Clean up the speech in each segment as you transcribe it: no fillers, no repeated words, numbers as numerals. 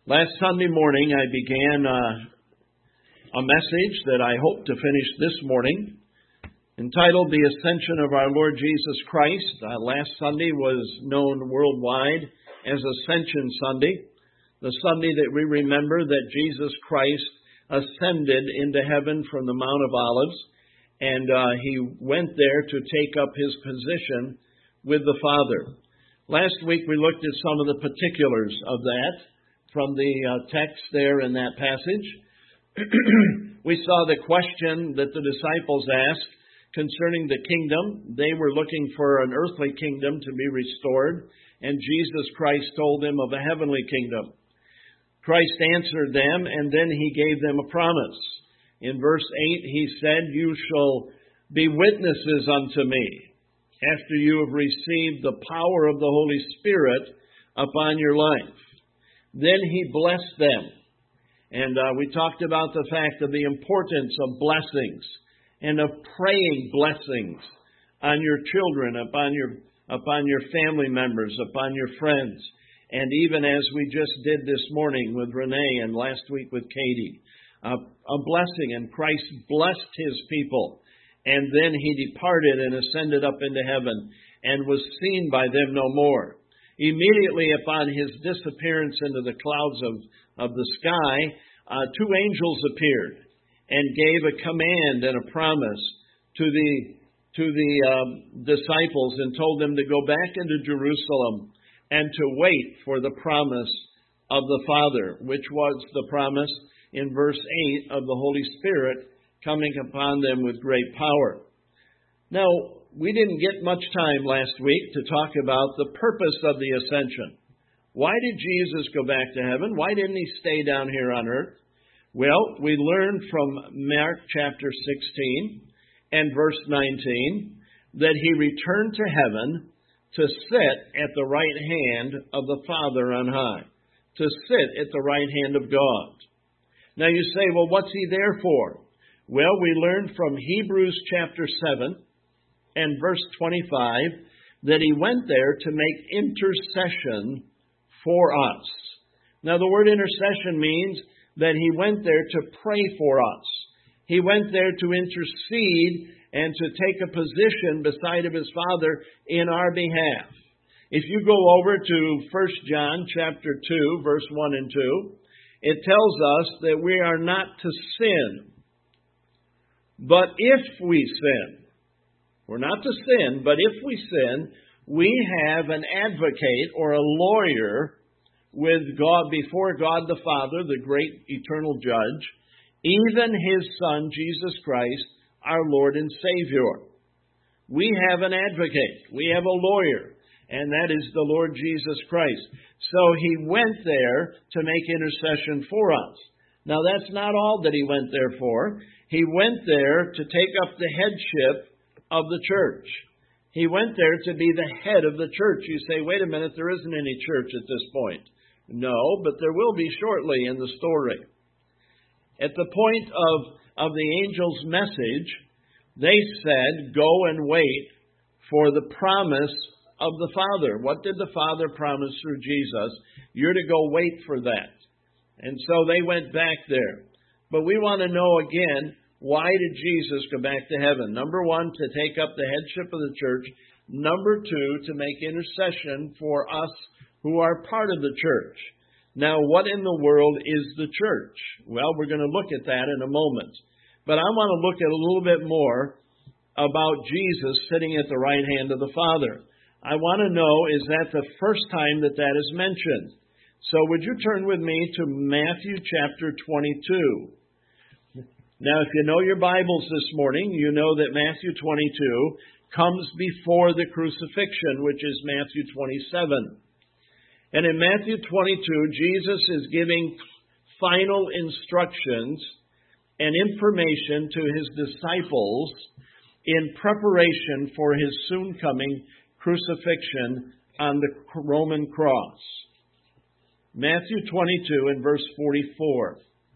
Last Sunday morning, I began a message that I hope to finish this morning, entitled The Ascension of Our Lord Jesus Christ. Last Sunday was known worldwide as Ascension Sunday, the Sunday that we remember that Jesus Christ ascended into heaven from the Mount of Olives, and he went there to take up his position with the Father. Last week we looked at some of the particulars of that from the text there in that passage. We saw the question that the disciples asked concerning the kingdom. They were looking for an earthly kingdom to be restored, and Jesus Christ told them of a heavenly kingdom. Christ answered them, and then he gave them a promise. In verse 8, he said, "You shall be witnesses unto me after you have received the power of the Holy Spirit upon your life." Then he blessed them. And we talked about the fact of the importance of blessings and of praying blessings on your children, upon your family members, upon your friends. And even as we just did this morning with Renee and last week with Katie, a blessing. And Christ blessed his people. And then he departed and ascended up into heaven and was seen by them no more. Immediately upon his disappearance into the clouds of the sky, two angels appeared and gave a command and a promise to the disciples and told them to go back into Jerusalem and to wait for the promise of the Father, which was the promise in verse 8 of the Holy Spirit coming upon them with great power. Now, we didn't get much time last week to talk about the purpose of the ascension. Why did Jesus go back to heaven? Why didn't he stay down here on earth? Well, we learned from Mark chapter 16 and verse 19 that he returned to heaven to sit at the right hand of the Father on high, to sit at the right hand of God. Now you say, well, what's he there for? Well, we learned from Hebrews chapter 7 and verse 25 that he went there to make intercession for us. Now, the word intercession means that he went there to pray for us. He went there to intercede and to take a position beside of his Father in our behalf. If you go over to 1 John chapter 2, verse 1 and 2, it tells us that we are not to sin. But if we sin, we're not to sin, but if we sin, we have an advocate or a lawyer with God, before God the Father, the great eternal judge, even his Son, Jesus Christ, our Lord and Savior. We have an advocate. We have a lawyer, and that is the Lord Jesus Christ. So he went there to make intercession for us. Now, that's not all that he went there for. He went there to take up the headship of the church. He went there to be the head of the church. You say, wait a minute, there isn't any church at this point. No, but there will be shortly in the story. At the point of the angel's message, they said, go and wait for the promise of the Father. What did the Father promise through Jesus? You're to go wait for that. And so they went back there. But we want to know again, why did Jesus go back to heaven? Number one, to take up the headship of the church. Number two, to make intercession for us who are part of the church. Now, what in the world is the church? Well, we're going to look at that in a moment. But I want to look at a little bit more about Jesus sitting at the right hand of the Father. I want to know, is that the first time that that is mentioned? So would you turn with me to Matthew chapter 22. Now, if you know your Bibles this morning, you know that Matthew 22 comes before the crucifixion, which is Matthew 27. And in Matthew 22, Jesus is giving final instructions and information to his disciples in preparation for his soon coming crucifixion on the Roman cross. Matthew 22 and verse 44.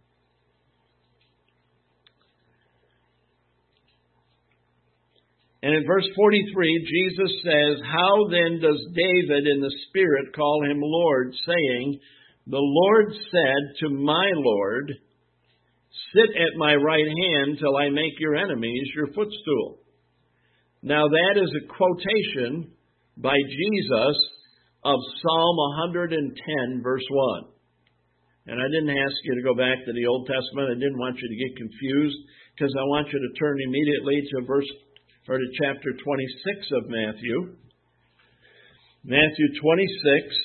And in verse 43, Jesus says, "How then does David in the Spirit call him Lord, saying, The Lord said to my Lord, sit at my right hand till I make your enemies your footstool. Now that is a quotation by Jesus of Psalm 110, verse 1. And I didn't ask you to go back to the Old Testament. I didn't want you to get confused, because I want you to turn immediately to chapter 26 of Matthew. Matthew 26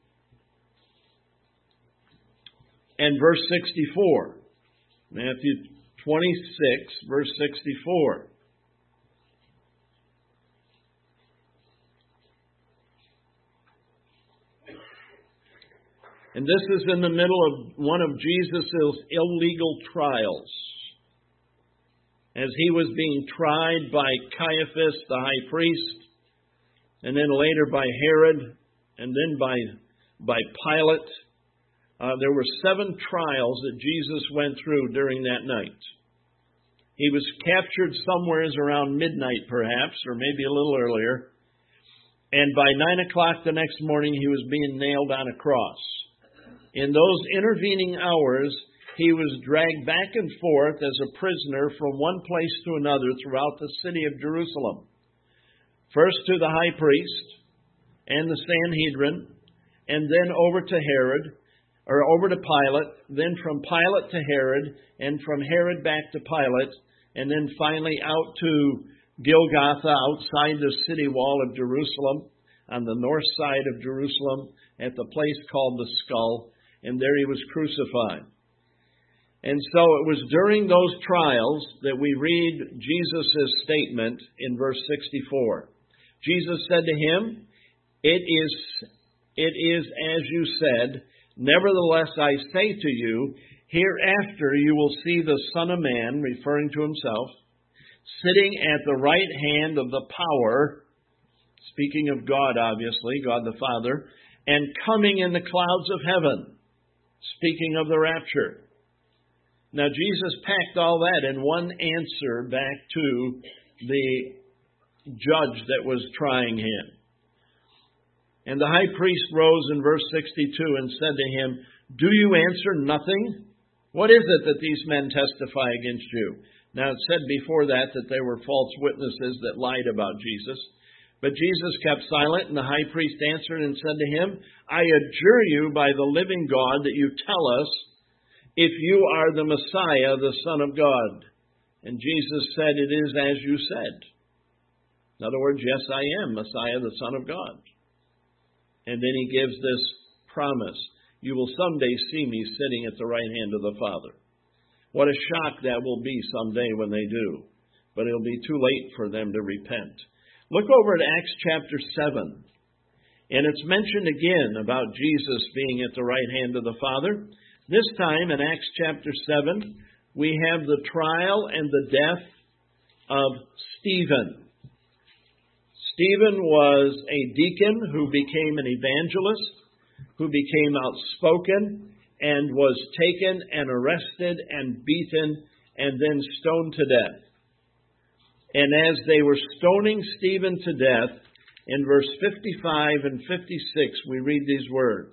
and verse 64. Matthew 26, verse 64. And this is in the middle of one of Jesus' illegal trials. As he was being tried by Caiaphas, the high priest, and then later by Herod, and then by Pilate. There were 7 trials that Jesus went through during that night. He was captured somewheres around midnight, perhaps, or maybe a little earlier. And by 9 o'clock the next morning, he was being nailed on a cross. In those intervening hours, he was dragged back and forth as a prisoner from one place to another throughout the city of Jerusalem. First to the high priest and the Sanhedrin, and then over to Pilate, then from Pilate to Herod, and from Herod back to Pilate, and then finally out to Golgotha, outside the city wall of Jerusalem, on the north side of Jerusalem, at the place called the Skull, and there he was crucified. And so it was during those trials that we read Jesus' statement in verse 64. Jesus said to him, It is as you said, nevertheless I say to you, hereafter you will see the Son of Man, referring to himself, sitting at the right hand of the power, speaking of God obviously, God the Father, and coming in the clouds of heaven, speaking of the rapture. Now Jesus packed all that in one answer back to the judge that was trying him. And the high priest rose in verse 62 and said to him, Do you answer nothing? What is it that these men testify against you? Now it said before that they were false witnesses that lied about Jesus. But Jesus kept silent, and the high priest answered and said to him, I adjure you by the living God that you tell us if you are the Messiah, the Son of God. And Jesus said, It is as you said. In other words, yes, I am Messiah, the Son of God. And then he gives this promise. You will someday see me sitting at the right hand of the Father. What a shock that will be someday when they do. But it'll be too late for them to repent. Look over at Acts chapter 7. And it's mentioned again about Jesus being at the right hand of the Father. This time in Acts chapter 7, we have the trial and the death of Stephen. Stephen was a deacon who became an evangelist, who became outspoken, and was taken and arrested and beaten and then stoned to death. And as they were stoning Stephen to death, in verse 55 and 56, we read these words.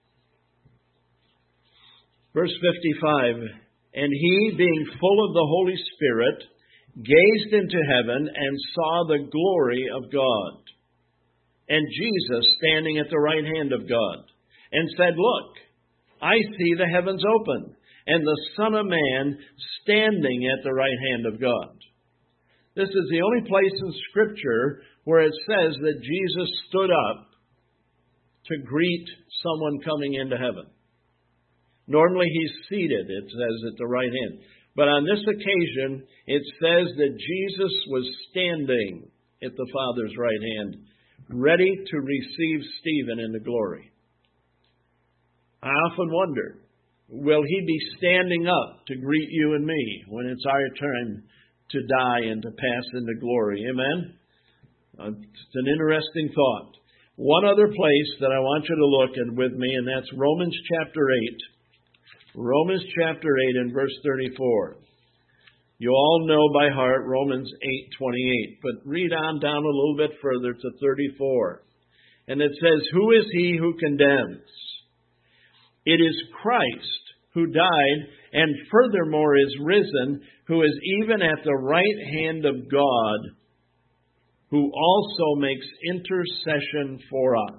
Verse 55, And he, being full of the Holy Spirit, gazed into heaven and saw the glory of God, and Jesus standing at the right hand of God, and said, Look, I see the heavens open, and the Son of Man standing at the right hand of God. This is the only place in Scripture where it says that Jesus stood up to greet someone coming into heaven. Normally he's seated, it says, at the right hand. But on this occasion, it says that Jesus was standing at the Father's right hand, ready to receive Stephen into glory. I often wonder, will he be standing up to greet you and me when it's our turn to die and to pass into glory? Amen? It's an interesting thought. One other place that I want you to look at with me, and that's Romans chapter 8. Romans chapter 8 and verse 34. You all know by heart Romans 8:28, but read on down a little bit further to 34. And it says, Who is he who condemns? It is Christ who died and furthermore is risen, who is even at the right hand of God, who also makes intercession for us.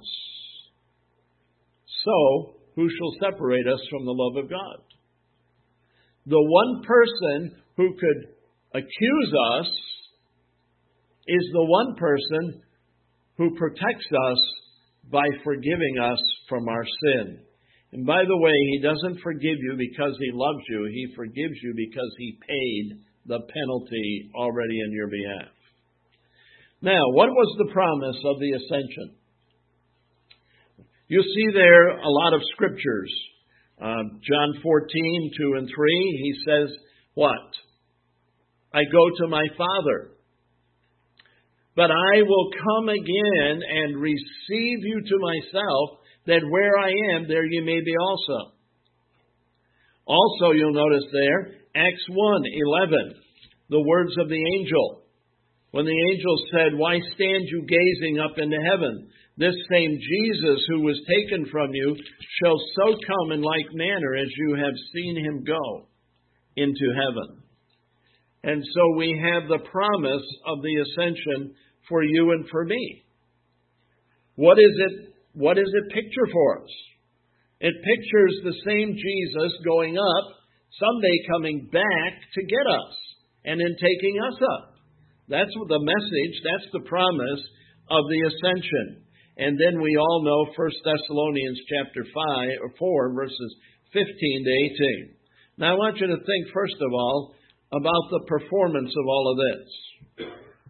So, who shall separate us from the love of God? The one person who could accuse us is the one person who protects us by forgiving us from our sin. And by the way, He doesn't forgive you because He loves you. He forgives you because He paid the penalty already in your behalf. Now, what was the promise of the ascension? You see there a lot of scriptures. John 14, 2 and 3, He says, what? I go to my Father, but I will come again and receive you to myself, that where I am, there you may be also. Also, you'll notice there, Acts 1:11, the words of the angel. When the angel said, why stand you gazing up into heaven? This same Jesus who was taken from you shall so come in like manner as you have seen Him go into heaven. And so we have the promise of the ascension for you and for me. What does it picture for us? It pictures the same Jesus going up, someday coming back to get us, and then taking us up. That's the message, that's the promise of the ascension. And then we all know 1 Thessalonians chapter 4, verses 15 to 18. Now I want you to think, first of all, about the performance of all of this.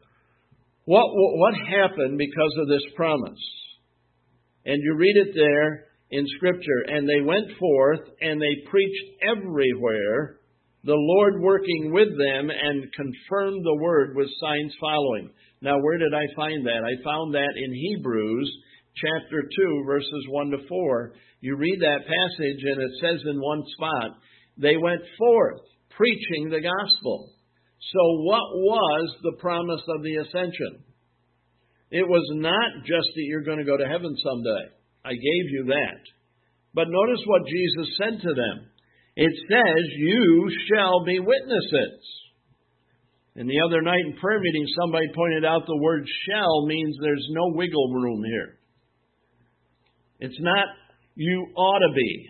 What happened because of this promise? And you read it there in Scripture. And they went forth and they preached everywhere, the Lord working with them and confirmed the word with signs following. Now, where did I find that? I found that in Hebrews chapter 2, verses 1 to 4. You read that passage and it says in one spot, they went forth preaching the gospel. So what was the promise of the ascension? It was not just that you're going to go to heaven someday. I gave you that. But notice what Jesus said to them. It says, you shall be witnesses. And the other night in prayer meeting, somebody pointed out the word shall means there's no wiggle room here. It's not you ought to be.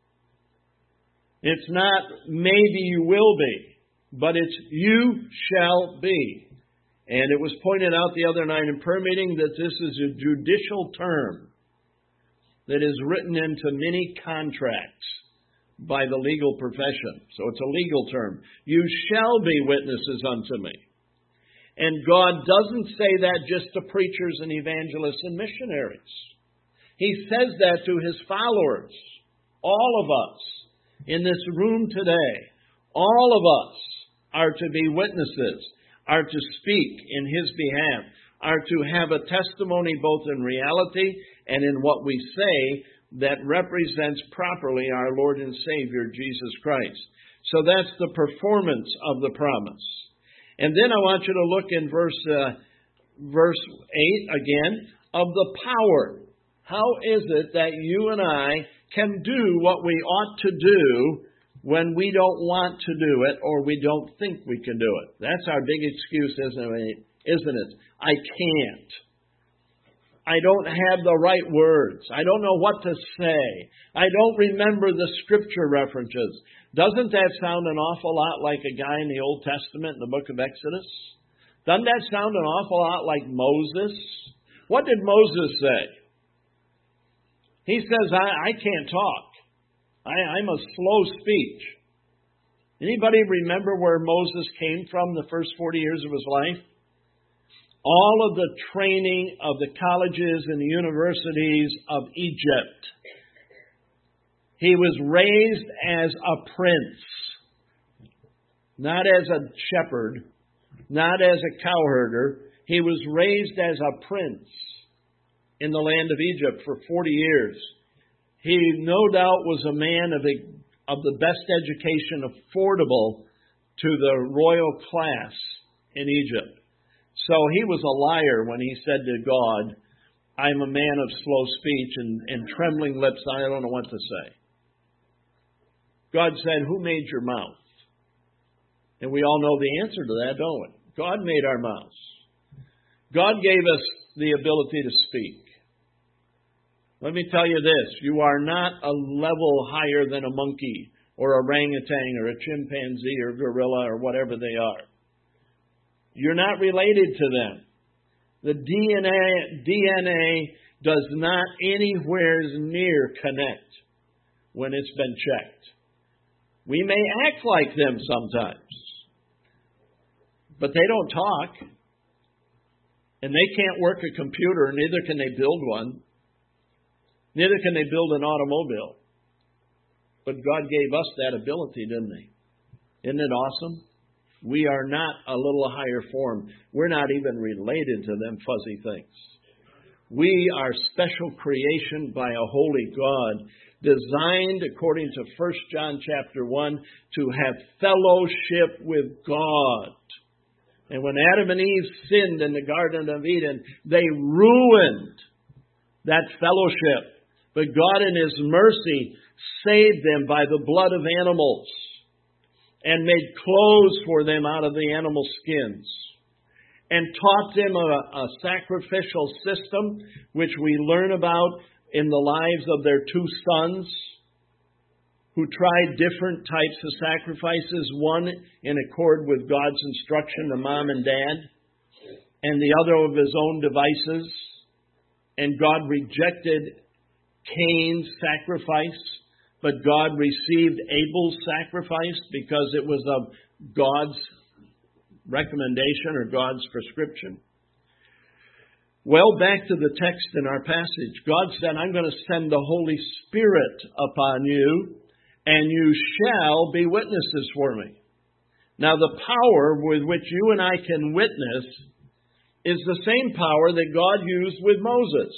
It's not maybe you will be. But it's you shall be. And it was pointed out the other night in prayer meeting that this is a judicial term that is written into many contracts by the legal profession. So it's a legal term. You shall be witnesses unto me. And God doesn't say that just to preachers and evangelists and missionaries. He says that to His followers, all of us in this room today. All of us are to be witnesses, are to speak in His behalf, are to have a testimony both in reality and in what we say that represents properly our Lord and Savior, Jesus Christ. So that's the performance of the promise. And then I want you to look in verse 8 again, of the power. How is it that you and I can do what we ought to do when we don't want to do it or we don't think we can do it? That's our big excuse, isn't it? I can't. I don't have the right words. I don't know what to say. I don't remember the scripture references. Doesn't that sound an awful lot like a guy in the Old Testament in the book of Exodus? Doesn't that sound an awful lot like Moses? What did Moses say? He says, I can't talk. I'm a slow speech. Anybody remember where Moses came from the first 40 years of his life? All of the training of the colleges and the universities of Egypt. He was raised as a prince, not as a shepherd, not as a cowherder. He was raised as a prince in the land of Egypt for 40 years. He no doubt was a man of the best education affordable to the royal class in Egypt. So he was a liar when he said to God, I'm a man of slow speech and trembling lips, I don't know what to say. God said, who made your mouth? And we all know the answer to that, don't we? God made our mouths. God gave us the ability to speak. Let me tell you this. You are not a level higher than a monkey or a orangutan or a chimpanzee or gorilla or whatever they are. You're not related to them. The DNA does not anywhere near connect when it's been checked. We may act like them sometimes, but they don't talk. And they can't work a computer, neither can they build one. Neither can they build an automobile. But God gave us that ability, didn't He? Isn't it awesome? We are not a little higher form. We're not even related to them fuzzy things. We are special creation by a holy God, designed, according to 1 John chapter 1, to have fellowship with God. And when Adam and Eve sinned in the Garden of Eden, they ruined that fellowship. But God in His mercy saved them by the blood of animals and made clothes for them out of the animal skins and taught them a sacrificial system which we learn about in the lives of their two sons who tried different types of sacrifices, one in accord with God's instruction to mom and dad, and the other of his own devices. And God rejected Cain's sacrifice, but God received Abel's sacrifice because it was of God's recommendation or God's prescription. Well, back to the text in our passage. God said, I'm going to send the Holy Spirit upon you, and you shall be witnesses for me. Now, the power with which you and I can witness is the same power that God used with Moses.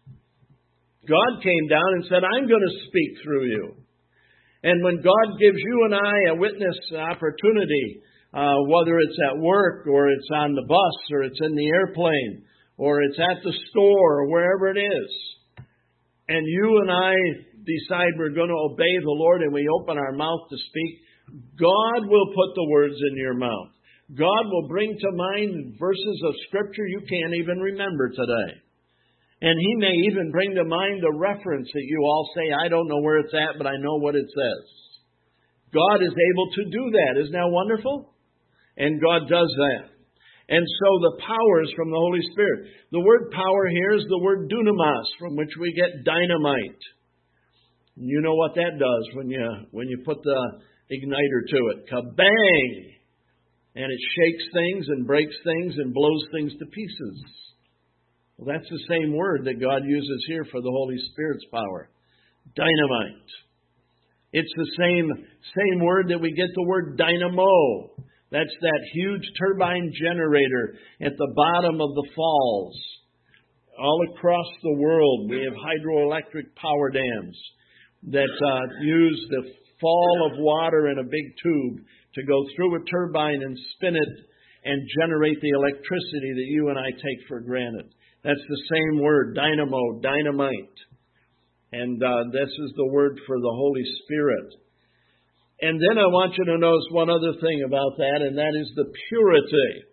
God came down and said, I'm going to speak through you. And when God gives you and I a witness opportunity, whether it's at work or it's on the bus or it's in the airplane or it's at the store or wherever it is, and you and I decide we're going to obey the Lord and we open our mouth to speak, God will put the words in your mouth. God will bring to mind verses of Scripture you can't even remember today. And He may even bring to mind the reference that you all say, I don't know where it's at, but I know what it says. God is able to do that. Isn't that wonderful? And God does that. And so the power is from the Holy Spirit. The word power here is the word dunamis, from which we get dynamite. You know what that does when you put the igniter to it. Kabang! And it shakes things and breaks things and blows things to pieces. Well, that's the same word that God uses here for the Holy Spirit's power. Dynamite. It's the same word that we get the word dynamo. That's that huge turbine generator at the bottom of the falls. All across the world, we have hydroelectric power dams that use the fall of water in a big tube to go through a turbine and spin it and generate the electricity that you and I take for granted. That's the same word, dynamo, dynamite. And this is the word for the Holy Spirit. And then I want you to notice one other thing about that, and that is the purity.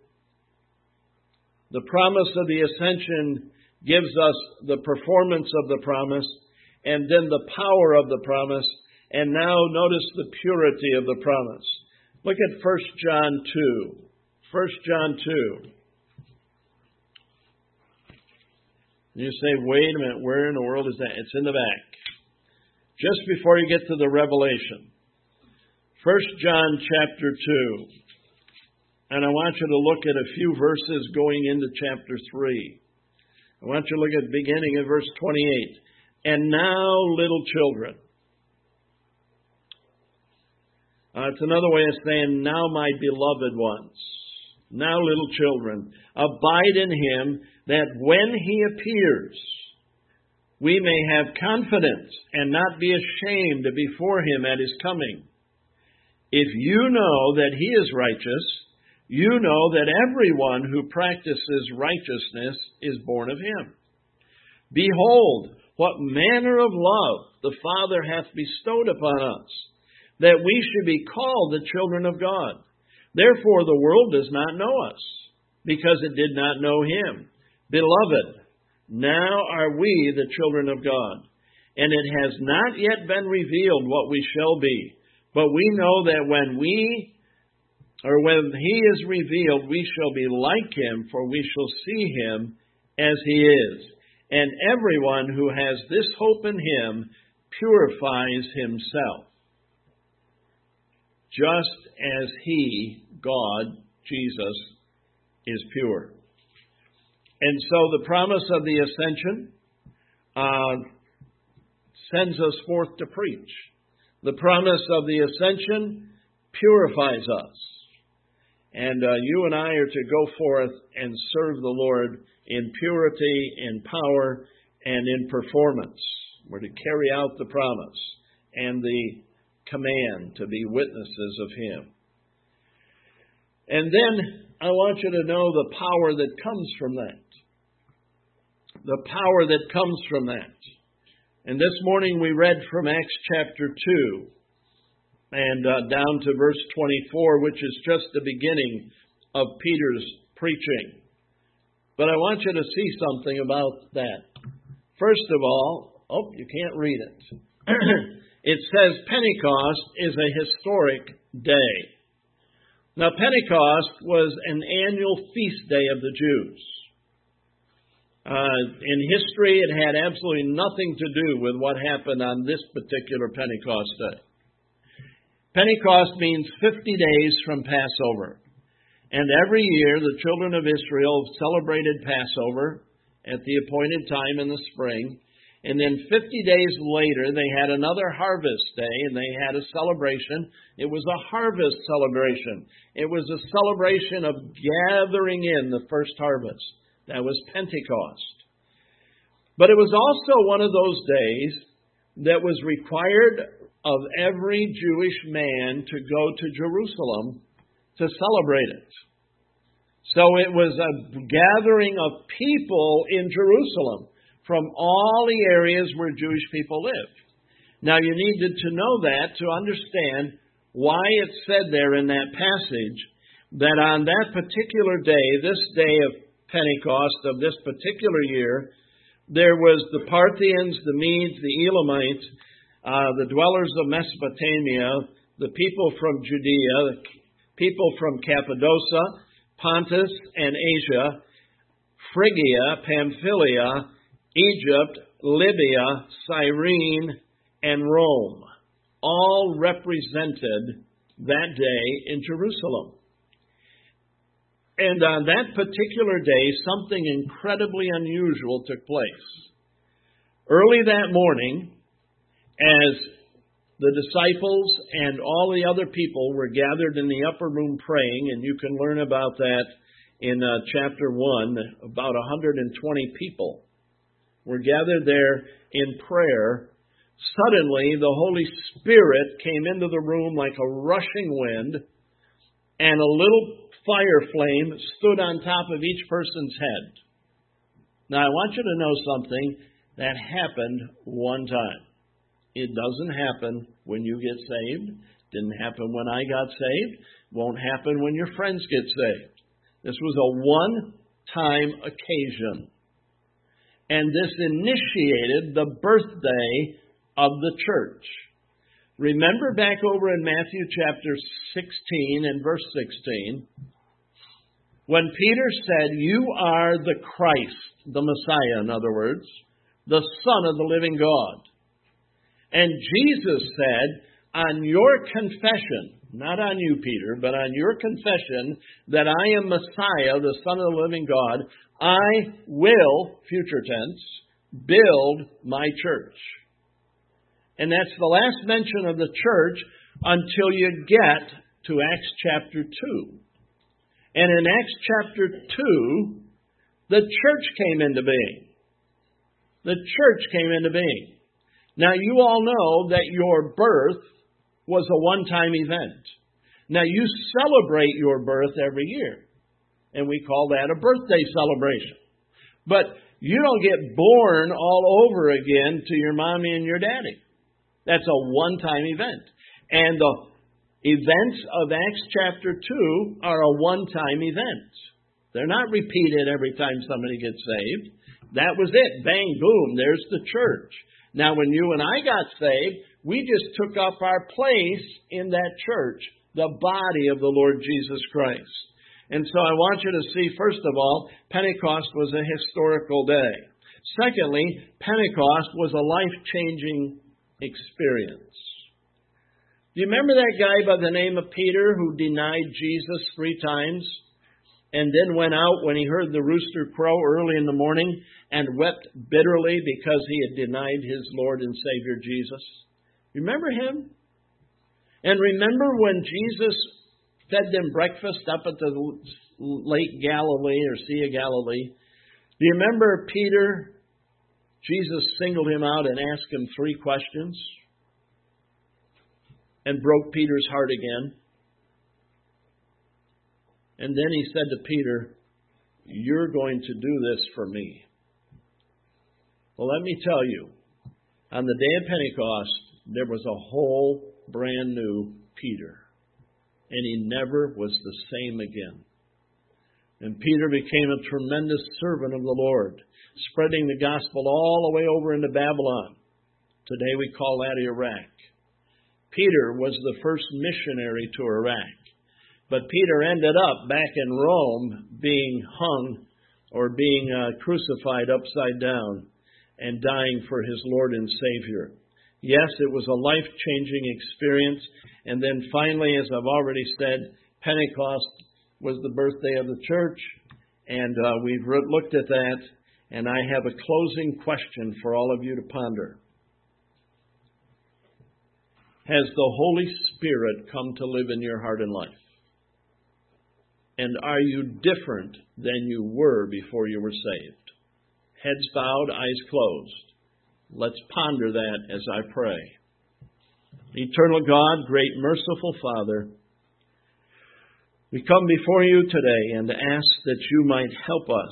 The promise of the ascension gives us the performance of the promise, and then the power of the promise. And now notice the purity of the promise. Look at 1 John 2. 1 John 2. You say, wait a minute, where in the world is that? It's in the back. Just before you get to the Revelation. 1 John chapter 2. And I want you to look at a few verses going into chapter 3. I want you to look at the beginning of verse 28. And now, little children. It's another way of saying, now my beloved ones. Now, little children, abide in Him, that when He appears, we may have confidence and not be ashamed before Him at His coming. If you know that He is righteous, you know that everyone who practices righteousness is born of Him. Behold, what manner of love the Father hath bestowed upon us, that we should be called the children of God. Therefore the world does not know us, because it did not know Him. Beloved, now are we the children of God, and it has not yet been revealed what we shall be. But we know that when He is revealed, we shall be like Him, for we shall see Him as He is. And everyone who has this hope in Him purifies himself, just as He, God, Jesus, is pure. And so the promise of the ascension sends us forth to preach. The promise of the ascension purifies us. And you and I are to go forth and serve the Lord in purity, in power, and in performance. We're to carry out the promise and the command to be witnesses of Him. And then I want you to know the power that comes from that. The power that comes from that. And this morning we read from Acts chapter 2 and down to verse 24, which is just the beginning of Peter's preaching. But I want you to see something about that. First of all, you can't read it. It says Pentecost is a historic day. Now, Pentecost was an annual feast day of the Jews. In history, it had absolutely nothing to do with what happened on this particular Pentecost day. Pentecost means 50 days from Passover. And every year, the children of Israel celebrated Passover at the appointed time in the spring. And then 50 days later, they had another harvest day, and they had a celebration. It was a harvest celebration. It was a celebration of gathering in the first harvest. That was Pentecost. But it was also one of those days that was required of every Jewish man to go to Jerusalem to celebrate it. So it was a gathering of people in Jerusalem from all the areas where Jewish people lived. Now you needed to know that to understand why it said there in that passage that on that particular day, this day of Pentecost of this particular year, there was the Parthians, the Medes, the Elamites, the dwellers of Mesopotamia, the people from Judea, the people from Cappadocia, Pontus and Asia, Phrygia, Pamphylia, Egypt, Libya, Cyrene, and Rome, all represented that day in Jerusalem. And on that particular day, something incredibly unusual took place. Early that morning, as the disciples and all the other people were gathered in the upper room praying, and you can learn about that in chapter 1, about 120 people were gathered there in prayer. Suddenly, the Holy Spirit came into the room like a rushing wind, and a little fire flame stood on top of each person's head. Now, I want you to know something that happened one time. It doesn't happen when you get saved. Didn't happen when I got saved. Won't happen when your friends get saved. This was a one-time occasion. And this initiated the birthday of the church. Remember back over in Matthew chapter 16 and verse 16, when Peter said, "You are the Christ," the Messiah, in other words, the Son of the living God. And Jesus said, on your confession, not on you, Peter, but on your confession that I am Messiah, the Son of the living God, I will, future tense, build my church. And that's the last mention of the church until you get to Acts chapter 2. And in Acts chapter 2, the church came into being. The church came into being. Now, you all know that your birth was a one-time event. Now, you celebrate your birth every year, and we call that a birthday celebration. But you don't get born all over again to your mommy and your daddy. That's a one-time event. And the events of Acts chapter 2 are a one-time event. They're not repeated every time somebody gets saved. That was it. Bang, boom, there's the church. Now, when you and I got saved, we just took up our place in that church, the body of the Lord Jesus Christ. And so I want you to see, first of all, Pentecost was a historical day. Secondly, Pentecost was a life-changing experience. Do you remember that guy by the name of Peter who denied Jesus 3 times and then went out when he heard the rooster crow early in the morning and wept bitterly because he had denied his Lord and Savior Jesus? Remember him? And remember when Jesus fed them breakfast up at the Lake Galilee or Sea of Galilee? Do you remember Peter? Jesus singled him out and asked him 3 questions and broke Peter's heart again. And then he said to Peter, "You're going to do this for me." Well, let me tell you, on the day of Pentecost, there was a whole brand new Peter. And he never was the same again. And Peter became a tremendous servant of the Lord, spreading the gospel all the way over into Babylon. Today we call that Iraq. Peter was the first missionary to Iraq. But Peter ended up back in Rome being hung or being crucified upside down and dying for his Lord and Savior. Yes, it was a life-changing experience. And then finally, as I've already said, Pentecost was the birthday of the church. And we've looked at that. And I have a closing question for all of you to ponder. Has the Holy Spirit come to live in your heart and life? And are you different than you were before you were saved? Heads bowed, eyes closed. Let's ponder that as I pray. Eternal God, great merciful Father, we come before you today and ask that you might help us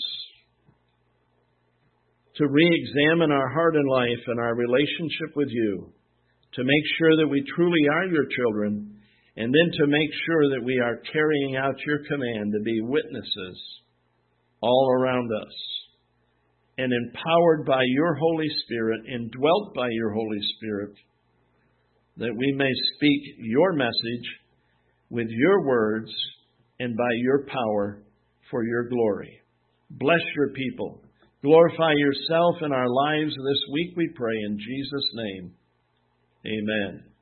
to re-examine our heart and life and our relationship with you, to make sure that we truly are your children, and then to make sure that we are carrying out your command to be witnesses all around us. And empowered by your Holy Spirit, indwelt by your Holy Spirit, that we may speak your message with your words and by your power for your glory. Bless your people. Glorify yourself in our lives this week, we pray in Jesus' name. Amen.